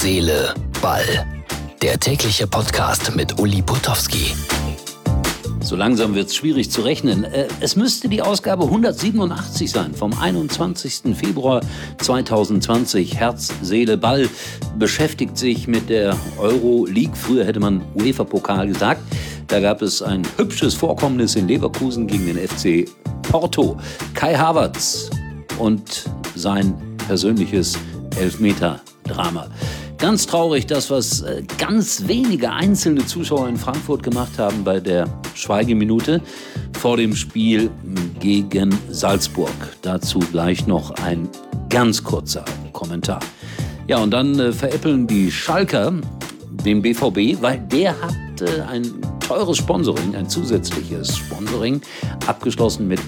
Seele, Ball. Der tägliche Podcast mit Uli Putowski. So langsam wird es schwierig zu rechnen. Es müsste die Ausgabe 187 sein, vom 21. Februar 2020. Herz, Seele, Ball beschäftigt sich mit der Euroleague. Früher hätte man UEFA-Pokal gesagt. Da gab es ein hübsches Vorkommnis in Leverkusen gegen den FC Porto. Kai Havertz und sein persönliches Elfmeter-Drama. Ganz traurig, das, was ganz wenige einzelne Zuschauer in Frankfurt gemacht haben bei der Schweigeminute vor dem Spiel gegen Salzburg. Dazu gleich noch ein ganz kurzer Kommentar. Ja, und dann veräppeln die Schalker den BVB, weil der hat ein teures Sponsoring, ein zusätzliches Sponsoring, abgeschlossen mit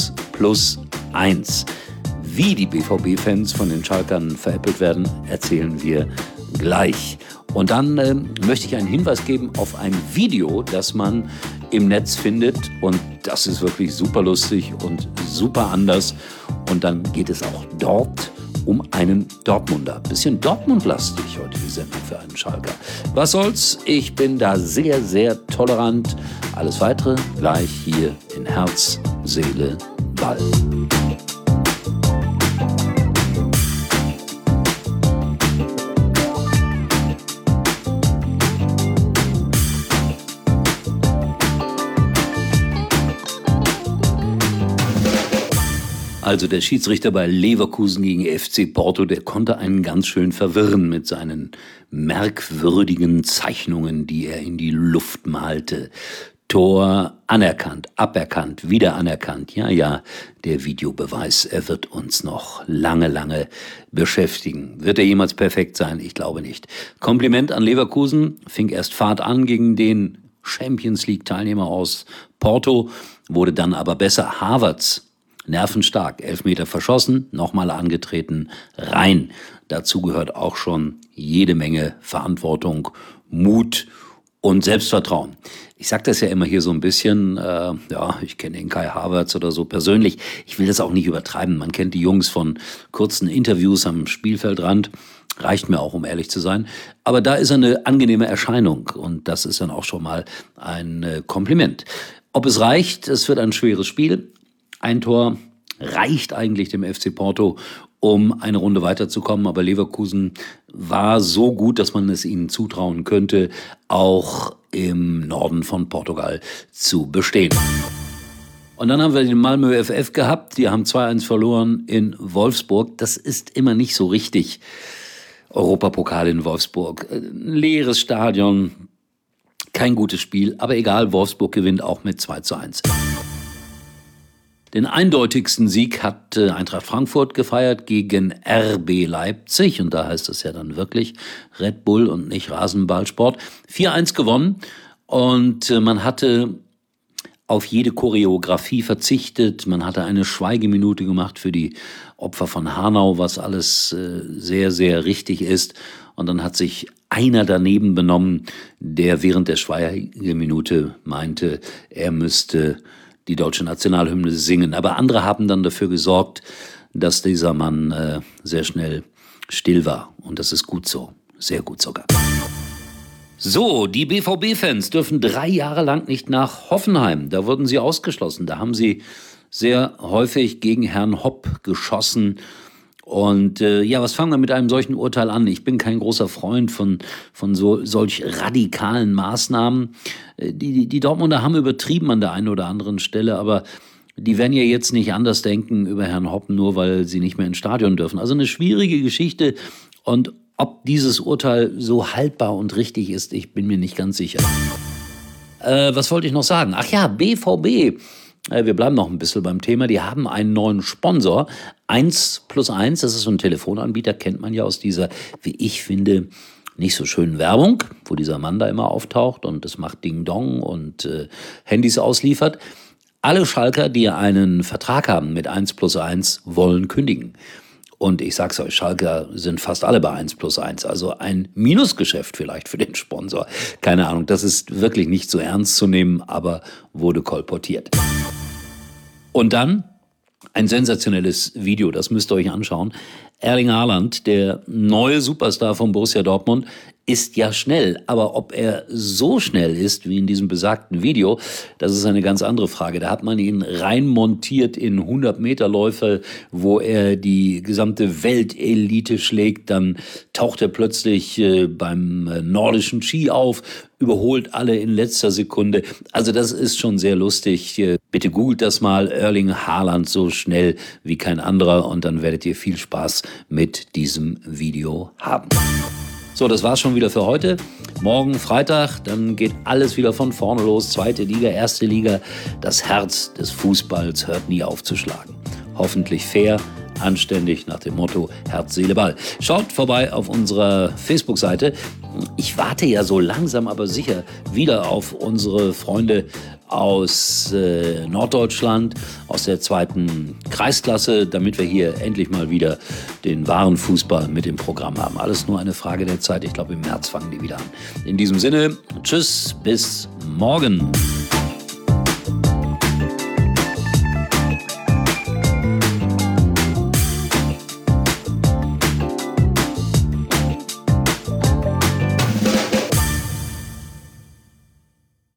1+1. Wie die BVB-Fans von den Schalkern veräppelt werden, erzählen wir gleich. Und dann möchte ich einen Hinweis geben auf ein Video, das man im Netz findet. Und das ist wirklich super lustig und super anders. Und dann geht es auch dort um einen Dortmunder. Bisschen Dortmund-lastig heute die Sendung für einen Schalker. Was soll's? Ich bin da sehr, sehr tolerant. Alles Weitere gleich hier in Herz, Seele, Ball. Also der Schiedsrichter bei Leverkusen gegen FC Porto, der konnte einen ganz schön verwirren mit seinen merkwürdigen Zeichnungen, die er in die Luft malte. Tor anerkannt, aberkannt, wieder anerkannt. Ja, der Videobeweis, er wird uns noch lange, lange beschäftigen. Wird er jemals perfekt sein? Ich glaube nicht. Kompliment an Leverkusen, fing erst Fahrt an gegen den Champions-League-Teilnehmer aus Porto, wurde dann aber besser. Havertz, nervenstark, Elfmeter verschossen, nochmal angetreten, rein. Dazu gehört auch schon jede Menge Verantwortung, Mut und Selbstvertrauen. Ich sage das ja immer hier so ein bisschen, ich kenne den Kai Havertz oder so persönlich. Ich will das auch nicht übertreiben. Man kennt die Jungs von kurzen Interviews am Spielfeldrand. Reicht mir auch, um ehrlich zu sein. Aber da ist er eine angenehme Erscheinung und das ist dann auch schon mal ein Kompliment. Ob es reicht, es wird ein schweres Spiel. Ein Tor reicht eigentlich dem FC Porto, um eine Runde weiterzukommen. Aber Leverkusen war so gut, dass man es ihnen zutrauen könnte, auch im Norden von Portugal zu bestehen. Und dann haben wir den Malmö FF gehabt. Die haben 2-1 verloren in Wolfsburg. Das ist immer nicht so richtig. Europapokal in Wolfsburg. Ein leeres Stadion. Kein gutes Spiel. Aber egal, Wolfsburg gewinnt auch mit 2-1. Den eindeutigsten Sieg hat Eintracht Frankfurt gefeiert gegen RB Leipzig. Und da heißt es ja dann wirklich Red Bull und nicht Rasenballsport. 4-1 gewonnen und man hatte auf jede Choreografie verzichtet. Man hatte eine Schweigeminute gemacht für die Opfer von Hanau, was alles sehr, sehr richtig ist. Und dann hat sich einer daneben benommen, der während der Schweigeminute meinte, er müsste die deutsche Nationalhymne singen. Aber andere haben dann dafür gesorgt, dass dieser Mann sehr schnell still war. Und das ist gut so. Sehr gut sogar. So, die BVB-Fans dürfen 3 Jahre lang nicht nach Hoffenheim. Da wurden sie ausgeschlossen. Da haben sie sehr häufig gegen Herrn Hopp geschossen. Und was fangen wir mit einem solchen Urteil an? Ich bin kein großer Freund von solch radikalen Maßnahmen. Die Dortmunder haben übertrieben an der einen oder anderen Stelle, aber die werden ja jetzt nicht anders denken über Herrn Hopp, nur weil sie nicht mehr ins Stadion dürfen. Also eine schwierige Geschichte. Und ob dieses Urteil so haltbar und richtig ist, ich bin mir nicht ganz sicher. Was wollte ich noch sagen? Ach ja, BVB. Wir bleiben noch ein bisschen beim Thema. Die haben einen neuen Sponsor. 1+1, das ist so ein Telefonanbieter, kennt man ja aus dieser, wie ich finde, nicht so schönen Werbung, wo dieser Mann da immer auftaucht und das macht Ding Dong und Handys ausliefert. Alle Schalker, die einen Vertrag haben mit 1+1, wollen kündigen. Und ich sag's euch, Schalker sind fast alle bei 1+1. Also ein Minusgeschäft vielleicht für den Sponsor. Keine Ahnung, das ist wirklich nicht so ernst zu nehmen, aber wurde kolportiert. Und dann Ein sensationelles Video, das müsst ihr euch anschauen. Erling Haaland, der neue Superstar von Borussia Dortmund, ist ja schnell. Aber ob er so schnell ist wie in diesem besagten Video, das ist eine ganz andere Frage. Da hat man ihn reinmontiert in 100-Meter-Läufe, wo er die gesamte Weltelite schlägt. Dann taucht er plötzlich beim nordischen Ski auf, überholt alle in letzter Sekunde. Also das ist schon sehr lustig. Bitte googelt das mal, Erling Haaland so schnell wie kein anderer, und dann werdet ihr viel Spaß mit diesem Video haben. So, das war's schon wieder für heute. Morgen Freitag, dann geht alles wieder von vorne los. 2. Liga, 1. Liga. Das Herz des Fußballs hört nie auf zu schlagen. Hoffentlich fair, anständig, nach dem Motto Herz, Seele, Ball. Schaut vorbei auf unserer Facebook-Seite. Ich warte ja so langsam aber sicher wieder auf unsere Freunde aus Norddeutschland, aus der 2. Kreisklasse, damit wir hier endlich mal wieder den wahren Fußball mit im Programm haben. Alles nur eine Frage der Zeit. Ich glaube, im März fangen die wieder an. In diesem Sinne, tschüss, bis morgen.